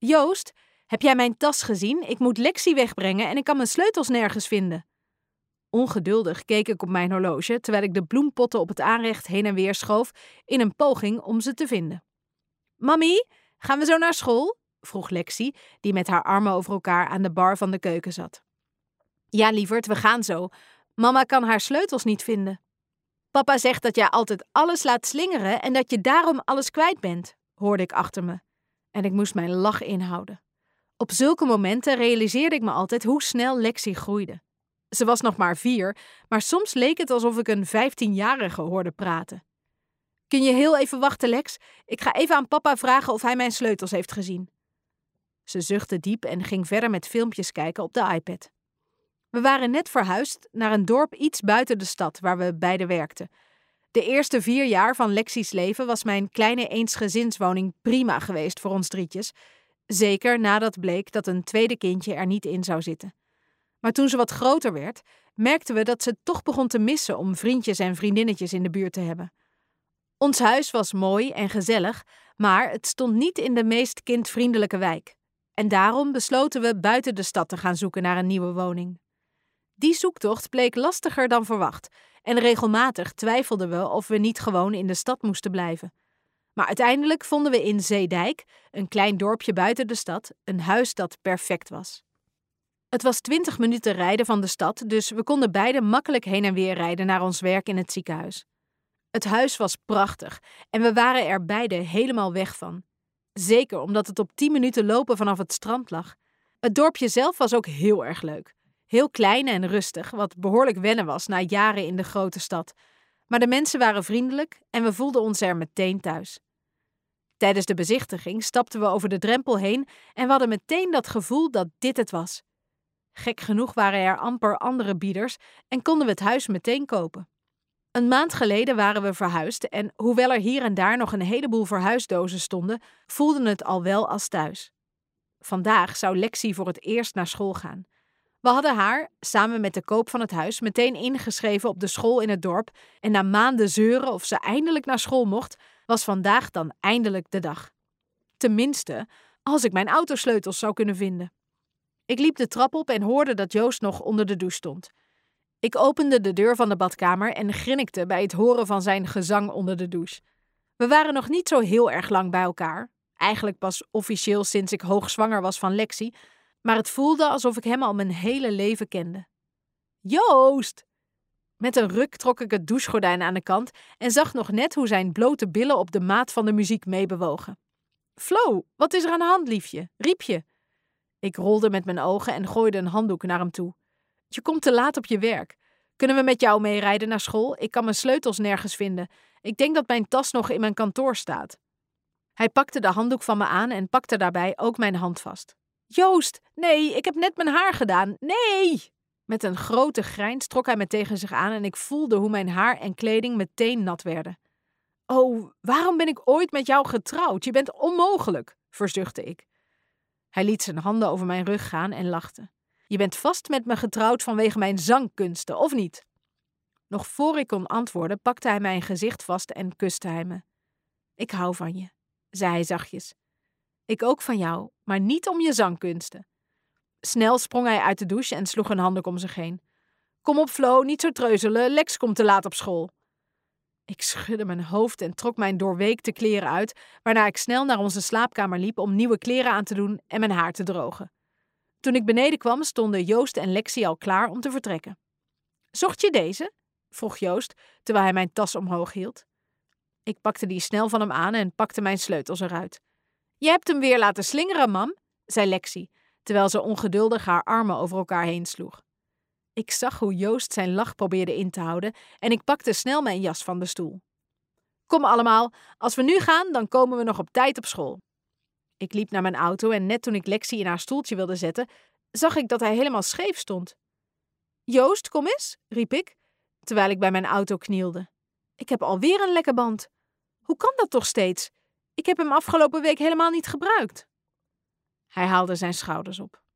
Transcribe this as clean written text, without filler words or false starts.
Joost, heb jij mijn tas gezien? Ik moet Lexie wegbrengen en ik kan mijn sleutels nergens vinden. Ongeduldig keek ik op mijn horloge terwijl ik de bloempotten op het aanrecht heen en weer schoof in een poging om ze te vinden. Mami, gaan we zo naar school? Vroeg Lexie, die met haar armen over elkaar aan de bar van de keuken zat. Ja, lieverd, we gaan zo. Mama kan haar sleutels niet vinden. Papa zegt dat jij altijd alles laat slingeren en dat je daarom alles kwijt bent, hoorde ik achter me. En ik moest mijn lach inhouden. Op zulke momenten realiseerde ik me altijd hoe snel Lexie groeide. Ze was nog maar 4, maar soms leek het alsof ik een 15-jarige hoorde praten. Kun je heel even wachten, Lex? Ik ga even aan papa vragen of hij mijn sleutels heeft gezien. Ze zuchtte diep en ging verder met filmpjes kijken op de iPad. We waren net verhuisd naar een dorp iets buiten de stad waar we beiden werkten. De eerste 4 jaar van Lexie's leven was mijn kleine eensgezinswoning prima geweest voor ons drietjes. Zeker nadat bleek dat een tweede kindje er niet in zou zitten. Maar toen ze wat groter werd, merkten we dat ze het toch begon te missen om vriendjes en vriendinnetjes in de buurt te hebben. Ons huis was mooi en gezellig, maar het stond niet in de meest kindvriendelijke wijk. En daarom besloten we buiten de stad te gaan zoeken naar een nieuwe woning. Die zoektocht bleek lastiger dan verwacht en regelmatig twijfelden we of we niet gewoon in de stad moesten blijven. Maar uiteindelijk vonden we in Zeedijk, een klein dorpje buiten de stad, een huis dat perfect was. Het was 20 minuten rijden van de stad, dus we konden beiden makkelijk heen en weer rijden naar ons werk in het ziekenhuis. Het huis was prachtig en we waren er beide helemaal weg van. Zeker omdat het op 10 minuten lopen vanaf het strand lag. Het dorpje zelf was ook heel erg leuk. Heel klein en rustig, wat behoorlijk wennen was na jaren in de grote stad. Maar de mensen waren vriendelijk en we voelden ons er meteen thuis. Tijdens de bezichtiging stapten we over de drempel heen en we hadden meteen dat gevoel dat dit het was. Gek genoeg waren er amper andere bieders en konden we het huis meteen kopen. Een maand geleden waren we verhuisd en hoewel er hier en daar nog een heleboel verhuisdozen stonden, voelden het al wel als thuis. Vandaag zou Lexie voor het eerst naar school gaan. We hadden haar, samen met de koop van het huis, meteen ingeschreven op de school in het dorp en na maanden zeuren of ze eindelijk naar school mocht, was vandaag dan eindelijk de dag. Tenminste, als ik mijn autosleutels zou kunnen vinden. Ik liep de trap op en hoorde dat Joost nog onder de douche stond. Ik opende de deur van de badkamer en grinnikte bij het horen van zijn gezang onder de douche. We waren nog niet zo heel erg lang bij elkaar. Eigenlijk pas officieel sinds ik hoogzwanger was van Lexie, maar het voelde alsof ik hem al mijn hele leven kende. Joost! Met een ruk trok ik het douchegordijn aan de kant en zag nog net hoe zijn blote billen op de maat van de muziek meebewogen. Flo, wat is er aan de hand, liefje? Riep je? Ik rolde met mijn ogen en gooide een handdoek naar hem toe. Je komt te laat op je werk. Kunnen we met jou meerijden naar school? Ik kan mijn sleutels nergens vinden. Ik denk dat mijn tas nog in mijn kantoor staat. Hij pakte de handdoek van me aan en pakte daarbij ook mijn hand vast. Joost, nee, ik heb net mijn haar gedaan. Nee! Met een grote grijns trok hij me tegen zich aan en ik voelde hoe mijn haar en kleding meteen nat werden. Oh, waarom ben ik ooit met jou getrouwd? Je bent onmogelijk, verzuchtte ik. Hij liet zijn handen over mijn rug gaan en lachte. Je bent vast met me getrouwd vanwege mijn zangkunsten, of niet? Nog voor ik kon antwoorden, pakte hij mijn gezicht vast en kuste hij me. Ik hou van je, zei hij zachtjes. Ik ook van jou, maar niet om je zangkunsten. Snel sprong hij uit de douche en sloeg een handdoek om zich heen. Kom op, Flo, niet zo treuzelen, Lex komt te laat op school. Ik schudde mijn hoofd en trok mijn doorweekte kleren uit, waarna ik snel naar onze slaapkamer liep om nieuwe kleren aan te doen en mijn haar te drogen. Toen ik beneden kwam, stonden Joost en Lexie al klaar om te vertrekken. Zocht je deze? Vroeg Joost, terwijl hij mijn tas omhoog hield. Ik pakte die snel van hem aan en pakte mijn sleutels eruit. Je hebt hem weer laten slingeren, mam, zei Lexie, terwijl ze ongeduldig haar armen over elkaar heen sloeg. Ik zag hoe Joost zijn lach probeerde in te houden en ik pakte snel mijn jas van de stoel. Kom allemaal, als we nu gaan, dan komen we nog op tijd op school. Ik liep naar mijn auto en net toen ik Lexie in haar stoeltje wilde zetten, zag ik dat hij helemaal scheef stond. Joost, kom eens, riep ik, terwijl ik bij mijn auto knielde. Ik heb alweer een lekke band. Hoe kan dat toch steeds? Ik heb hem afgelopen week helemaal niet gebruikt. Hij haalde zijn schouders op.